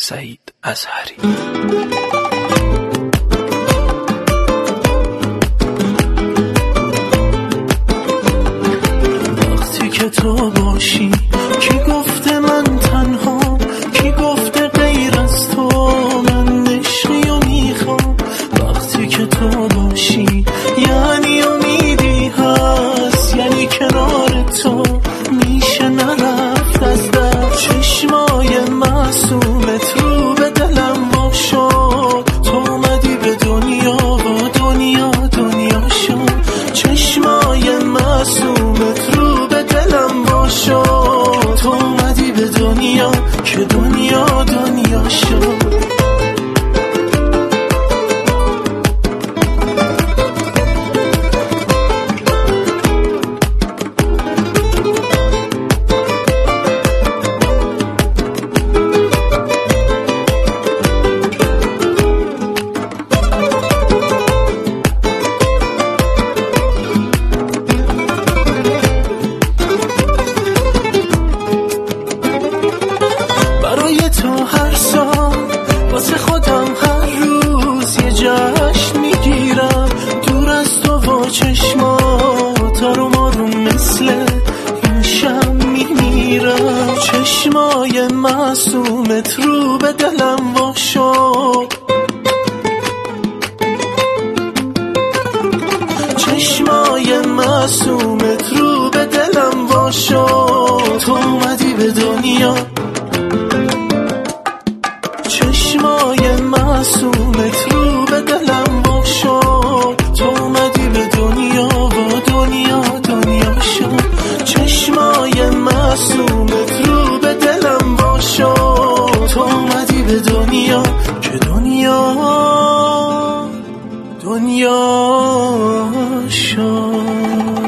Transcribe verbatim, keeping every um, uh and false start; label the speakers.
Speaker 1: سعید اظهری. وقتی که تو باشی کی گفته من تنها، کی گفته غیر از تو من عشقی و میخوام. وقتی که تو باشی یعنی امیدی هست، یعنی کنار تو میشه نرفت از دست. چشمای معصومت رو به دلم وا شد، تو اومدی به دنیا و دنیا دنیا شد. چشمای معصومت رو به دلم وا شد، تو اومدی به دنیا که دنیا دنیا شد. برای تو هر سال واسه خودم هر روز یه جشن میگیرم، دور از تو و چشمات آروم آروم مثل این شم میمیرم. چشمای معصومت رو به دلم وا شد، چشمای معصومت رو به دلم وا شد، تو اومدی به دنیا. چشمای معصومت رو به دلم وا شد، تو اومدی به دنیا و دنیا دنیا شد. چشمای معصومت رو به دلم وا شد، تو اومدی به دنیا که دنیا دنیا شد.